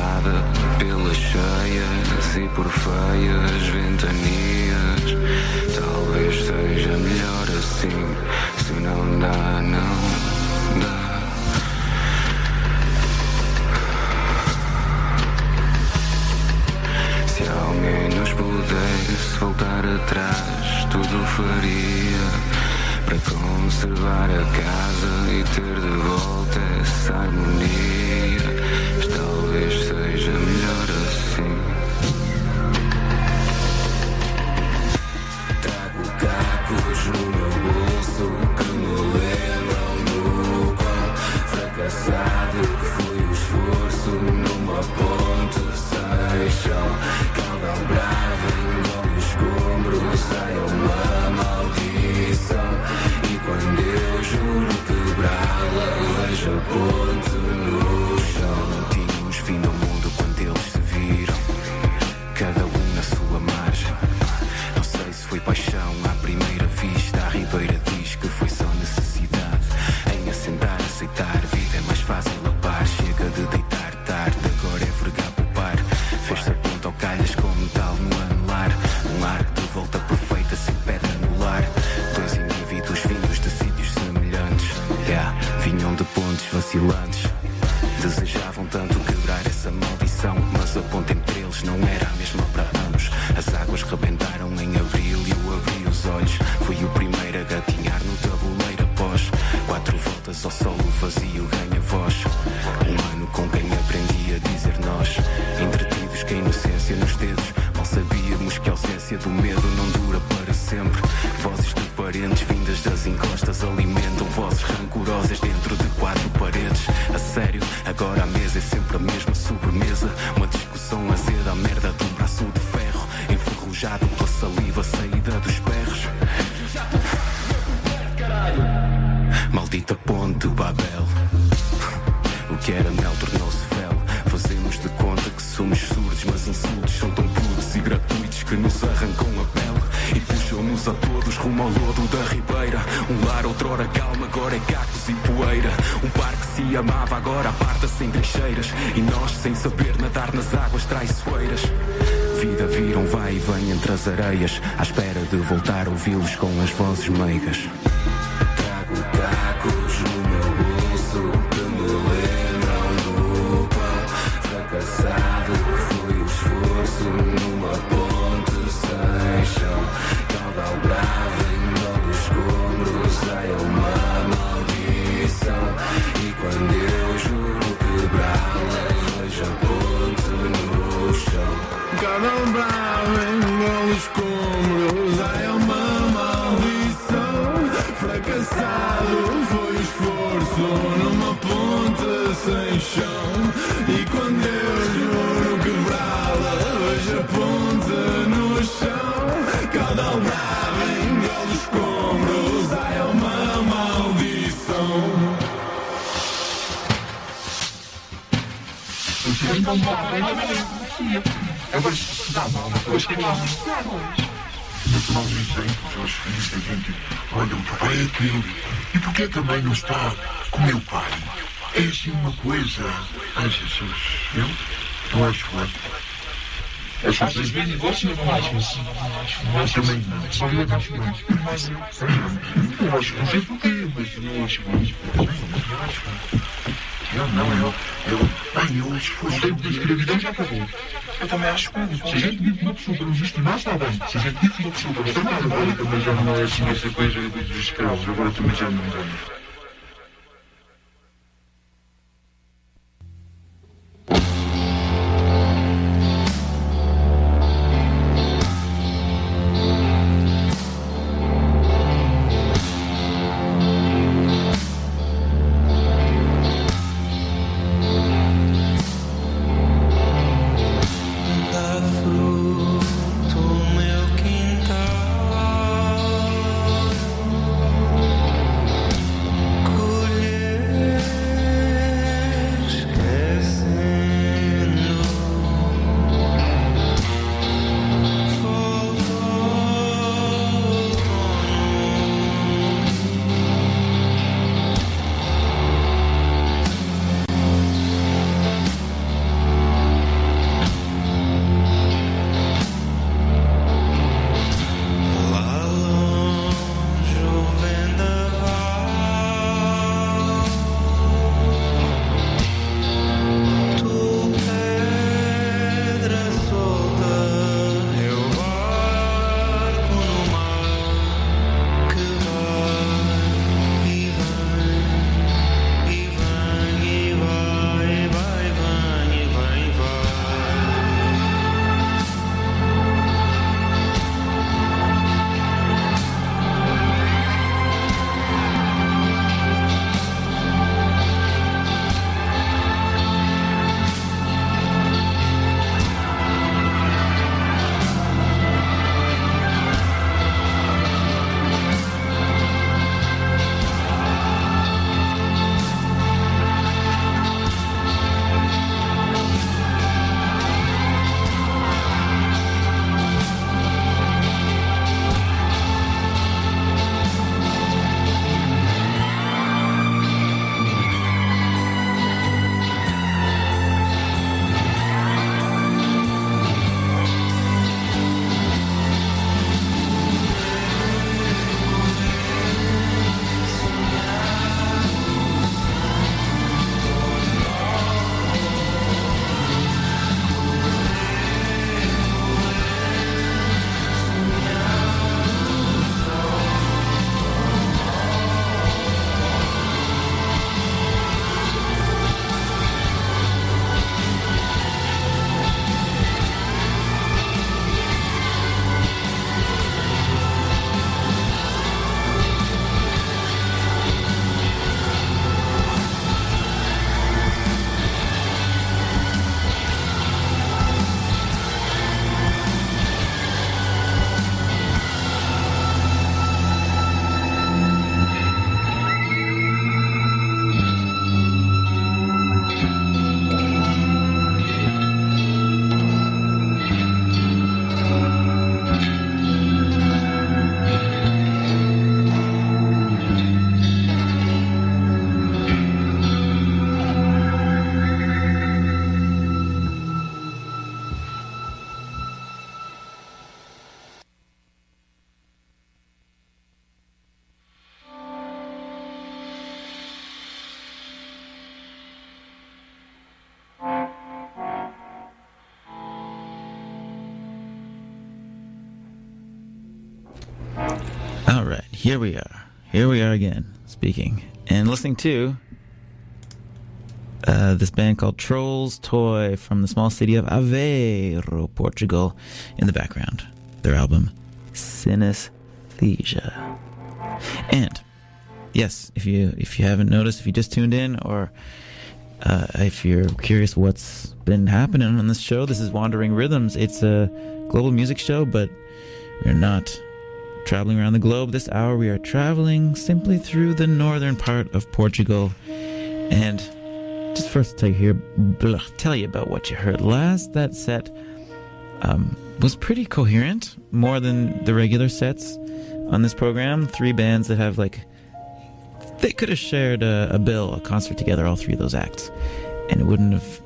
estrada, pelas cheias e por feias ventanias. Talvez seja melhor assim, se não dá, não dá. Se alguém nos pudesse voltar atrás, tudo faria para conservar a casa e ter de volta essa harmonia. Mas talvez seja melhor assim. Trago cacos no meu bolso que me lembram do quão fracassado que foi o esforço numa ponte sem chão. Caudal bravo, engole escombros, sai uma maldição. E quando eu juro quebrá-la, vejo a ponte no chão. Não tínhamos fim no mundo quando eles se viram, cada um na sua margem. Não sei se foi paixão à primeira vista. A Ribeira diz que foi só necessidade em assentar, aceitar. Vida é mais fácil a par, chega de deitar tarde, agora é vergar poupar. Fez-se a ponta ao calhas com metal no anular. Um arco de volta perfeita sem pedra no lar. Dois indivíduos vindos de sítios semelhantes, vinham de pontes vacilantes. Desejavam tanto quebrar essa maldição, mas a ponte entre eles não era a mesma para ambos. As águas rebentaram em abril e eu abri os olhos. Fui o primeiro a gatinhar no tabuleiro após 4 voltas ao solo vazio ganha voz. Um ano com quem aprendi a dizer nós, entretidos com a inocência nos dedos. Mal sabíamos que a ausência do medo não dura para sempre. Vozes de parentes vindas das encostas alimentam vozes rancorosas dentro de 4 paredes. A sério, agora a mesa é sempre a mesma sobremesa. Uma discussão azeda, a merda de um braço de ferro enferrujado pela saliva saída dos berros. Maldita ponte de Babel. O que era mel tornou-se fel. Fazemos de conta que somos surdos, mas insultos são tão putos e gratuitos que nos arrancam a pele e puxam-nos a todos rumo ao lodo da ribeira. Um lar outrora calma, agora é cacos e poeira. Um par que se amava agora aparta-se em trincheiras, e nós sem saber nadar nas águas traiçoeiras. Vida vira um vai e vem entre as areias, à espera de voltar a ouvi-los com as vozes meigas. Trago cacos no meu bolso que me lembram do quão fracassado foi o esforço numa ponte sem chão. Caudal bravo, engole escombros, ai é uma maldição. E quando eu juro quebrá-la, vejo a ponte no chão. Caudal bravo, engole escombros, ai é uma maldição. Fracassado foi o esforço numa ponte sem chão. E quando eu juro quebrá-la, vejo a ponte no chão. Caudal bravo, engole escombros, ai é uma maldição. Natural exemplos aos filhos da gente. Olha, o teu pai é aquele. E porquê também não está com o meu pai? É assim uma coisa. Ai, Jesus, eu não acho bem. As coisas bem negócio não acho assim. Mas também não. Só eu acho bem. Mas Eu acho, não sei porquê, mas não acho bem. Eu esforço. o tempo da escravidão já acabou. Eu também acho bem. Se a gente vive uma pessoa para nos estimar, está bem. Se a gente vive uma pessoa para nos tratar, Agora também já não é assim essa coisa dos escravos. Agora também já não é. Here we are again, speaking and listening to this band called Trolls Toy from the small city of Aveiro, Portugal, in the background. Their album, Synesthesia. And, yes, if you haven't noticed, if you just tuned in, or if you're curious what's been happening on this show, this is Wandering Rhythms. It's a global music show, but we're not traveling around the globe. This hour we are traveling simply through the northern part of Portugal. And just first tell you about what you heard last. That set was pretty coherent, more than the regular sets on this program. 3 bands that have they could have shared a concert together, all 3 of those acts, and it wouldn't have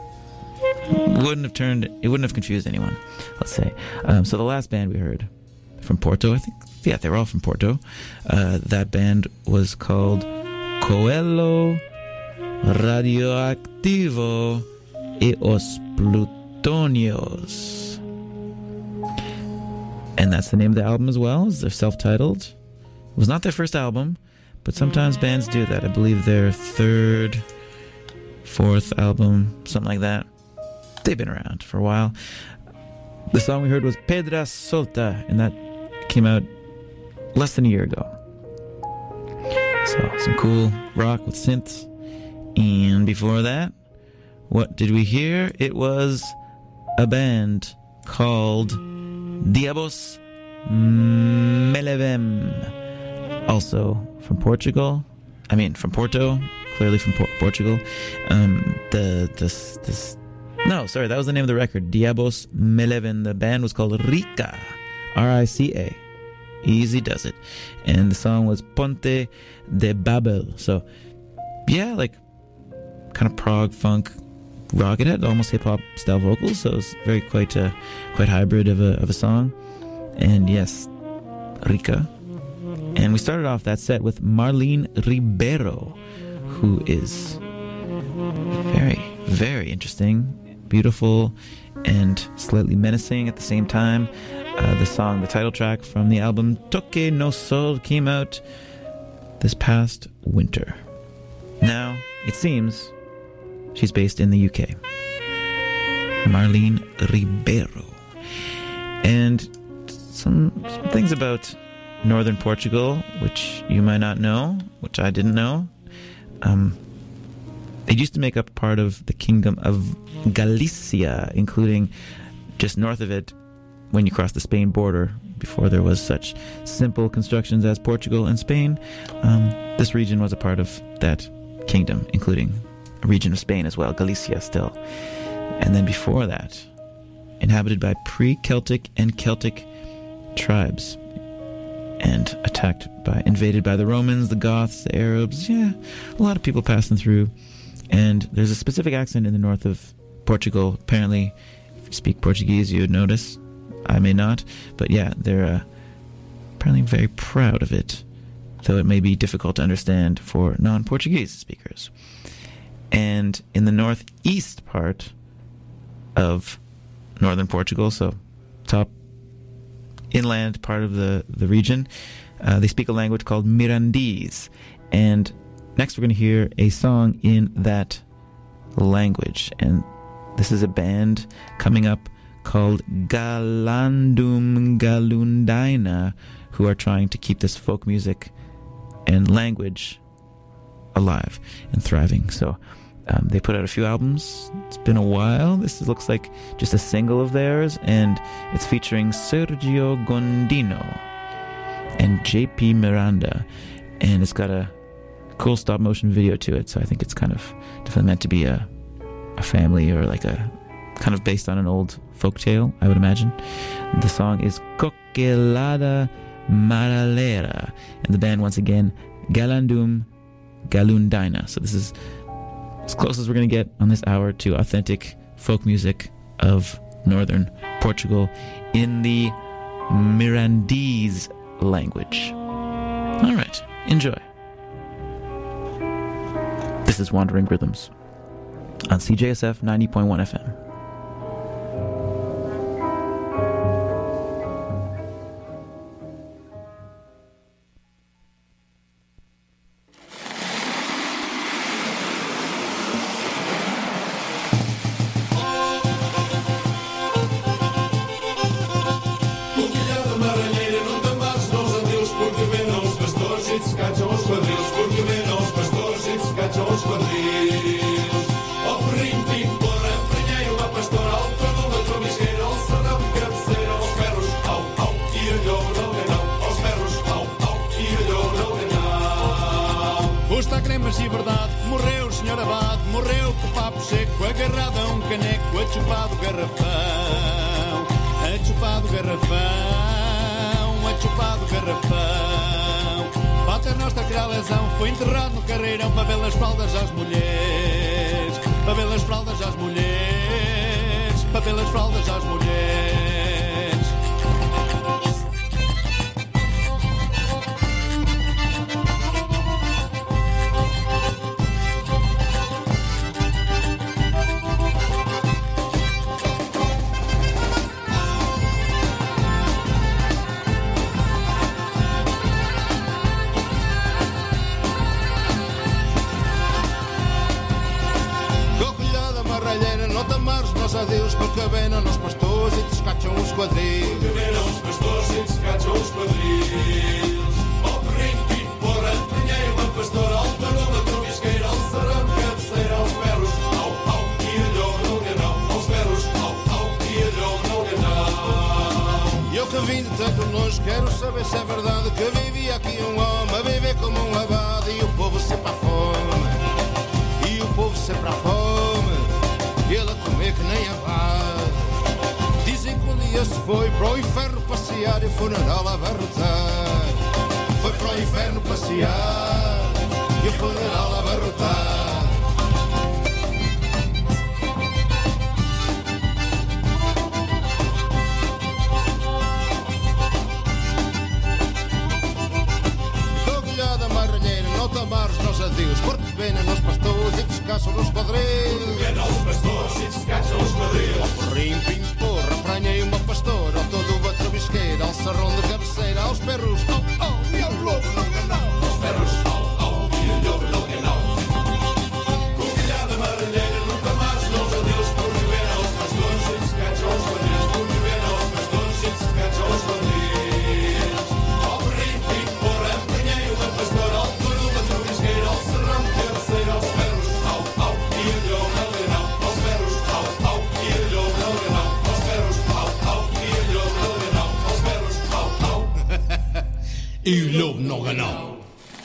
confused anyone, let's say. So the last band we heard from Porto, I think, yeah, they were all from Porto. That band was called Coelho Radioactivo e os Plutonios. And that's the name of the album as well. They're self-titled. It was not their first album, but sometimes bands do that. I believe their 3rd, 4th album, something like that. They've been around for a while. The song we heard was Pedra Solta, and that came out less than a year ago. So, some cool rock with synths. And before that, what did we hear? It was a band called Diabos Melevem, also from Portugal. I mean, from Porto, clearly from Portugal. No, sorry, that was the name of the record. Diabos Melevem. The band was called Rica, R-I-C-A. Easy does it. And the song was Ponte de Babel. So, yeah, kind of prog funk rock. It had almost hip hop style vocals, so it was very quite hybrid of a song. And yes, Rica. And we started off that set with Marlene Ribeiro, who is very, very interesting, beautiful, and slightly menacing at the same time. The song, the title track from the album Toque no Sol, came out this past winter. Now, it seems she's based in the UK. Marlene Ribeiro. And some things about northern Portugal, which you might not know, which I didn't know. It used to make up part of the Kingdom of Galicia, including just north of it, when you cross the Spain border, before there was such simple constructions as Portugal and Spain. This region was a part of that kingdom, including a region of Spain as well, Galicia still. And then before that, inhabited by pre-Celtic and Celtic tribes, and invaded by the Romans, the Goths, the Arabs. Yeah, a lot of people passing through. And there's a specific accent in the north of Portugal. Apparently, if you speak Portuguese, you would notice. I may not. But yeah, they're apparently very proud of it, though it may be difficult to understand for non-Portuguese speakers. And in the northeast part of northern Portugal, so top inland part of the region, they speak a language called Mirandese. And next we're going to hear a song in that language. And this is a band coming up called Galandum Galundaina, who are trying to keep this folk music and language alive and thriving. So they put out a few albums. It's been a while. This looks like just a single of theirs, and it's featuring Sergio Gondino and JP Miranda, and it's got a cool stop motion video to it. So I think it's kind of definitely meant to be a family, or like a kind of based on an old folk tale, I would imagine. The song is Coquelada Maralera, and the band, once again, Galandum Galundaina. So this is as close as we're going to get on this hour to authentic folk music of northern Portugal in the Mirandese language. All right, enjoy. This is Wandering Rhythms on CJSF 90.1 FM. caneco, a chupar do garrafão, a chupar do garrafão, a chupar do garrafão. Pater Noster, criar lesão, foi enterrado no carreirão para ver as fraldas às mulheres, para ver as fraldas às mulheres, para ver as fraldas às mulheres. Nós adeus porque venam nos pastores e descacham os quadris. Porque venam os pastores e descacham os quadris. Ó perrinho, pico, porra, pinheiro, uma pastora, ao paroma, trovisqueira, ao serrano, cabeceira, aos berros, au, e olhou no ganão, aos berros, au, e olhou no ganão. E eu que vim de tanto longe, quero saber se é verdade que vivia aqui um homem a viver como um abade e o povo sempre à fome. E o povo sempre à fome. Ele a comer que nem abade. Dizem que um dia se foi para o inferno passear e o funeral a abarrotar. Foi para o inferno passear e o funeral a abarrotar. Coguilhada marranheira, não tamares nós adeus, porque venam nos pastores e descansam nos quadris. Porque venam os pastores e descansam os quadris. Ao porrim, pim, porra, pranhei uma pastora, ao todo a travesqueira, ao sarrão de cabeceira, aos perros, au, e ao lobo no ganão. Aos perros, au, e ao lobo no ganão. Coguilhada marranheira, nunca mais nós adeus, porque venam os pastores e descansam os quadris. Porque venam os pastores e descansam os quadris. Ao porrim, pim, porra, pranhei uma pastora, ao todo a travesqueira, ao sarrão de cabeceira, aos perros, au, e ao lobo no ganão. Aos perros, au, e ao lobo no ganão. Aos perros, au, e ao lobo no ganão. Aos perros, au, e o lobo no ganão.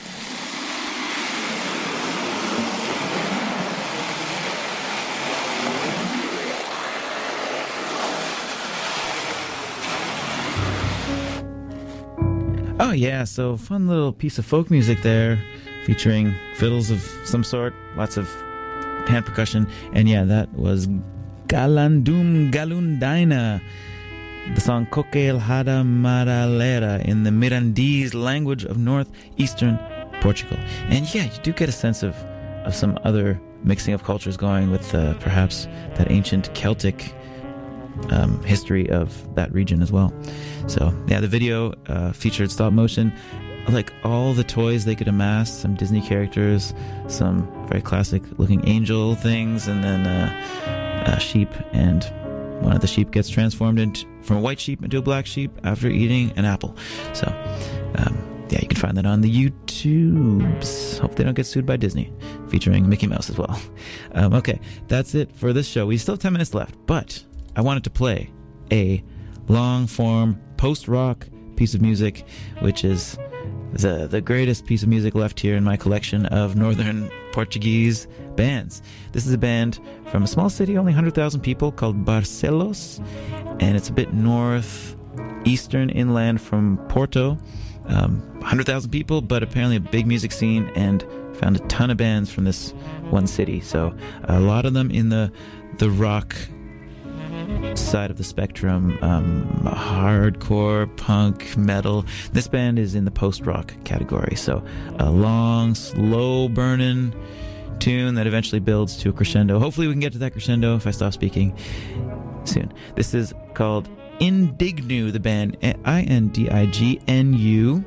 Oh yeah, so fun little piece of folk music there, featuring fiddles of some sort, lots of hand percussion, and yeah, that was Galandum Galundaina, the song Coquel Hada Maralera in the Mirandese language of northeastern Portugal. And yeah, you do get a sense of some other mixing of cultures going with perhaps that ancient Celtic history of that region as well. So yeah, the video featured stop motion, like all the toys they could amass, some Disney characters, some very classic looking angel things, and then a sheep, and one of the sheep gets transformed from a white sheep into a black sheep after eating an apple. So yeah, you can find that on the YouTubes. Hope they don't get sued by Disney, featuring Mickey Mouse as well. Okay, that's it for this show. We still have 10 minutes left, but I wanted to play a long-form post-rock piece of music, which is the greatest piece of music left here in my collection of northern Portuguese bands. This is a band from a small city, only 100,000 people, called Barcelos, and it's a bit northeastern inland from Porto. 100,000 people, but apparently a big music scene, and found a ton of bands from this one city. So a lot of them in the rock side of the spectrum, hardcore, punk, metal. This band is in the post-rock category. So a long, slow burning tune that eventually builds to a crescendo. Hopefully we can get to that crescendo if I stop speaking soon. This is called Indignu, the band, Indignu,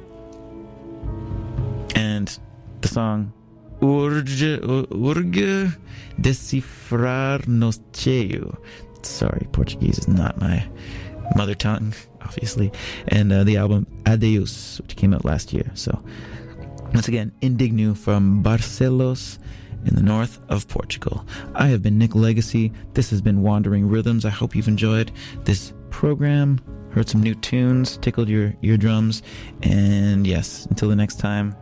and the song Urge Decifrar Nos Cheio. Sorry, Portuguese is not my mother tongue, obviously. And the album Adeus, which came out last year. So once again, Indignu from Barcelos in the north of Portugal. I have been Nick Legacy. This has been Wandering Rhythms. I hope you've enjoyed this program, heard some new tunes, tickled your eardrums. And yes, until the next time,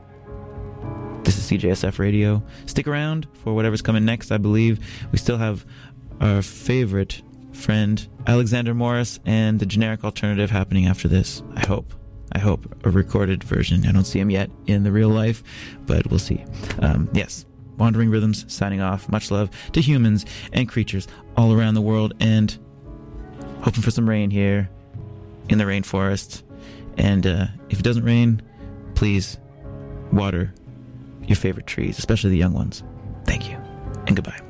this is CJSF Radio. Stick around for whatever's coming next. I believe we still have our favorite friend, Alexander Morris, and the generic alternative happening after this. I hope a recorded version. I don't see him yet in the real life, but we'll see. Yes, Wandering Rhythms signing off. Much love to humans and creatures all around the world, and hoping for some rain here in the rainforest. And if it doesn't rain, please water your favorite trees, especially the young ones. Thank you, and goodbye.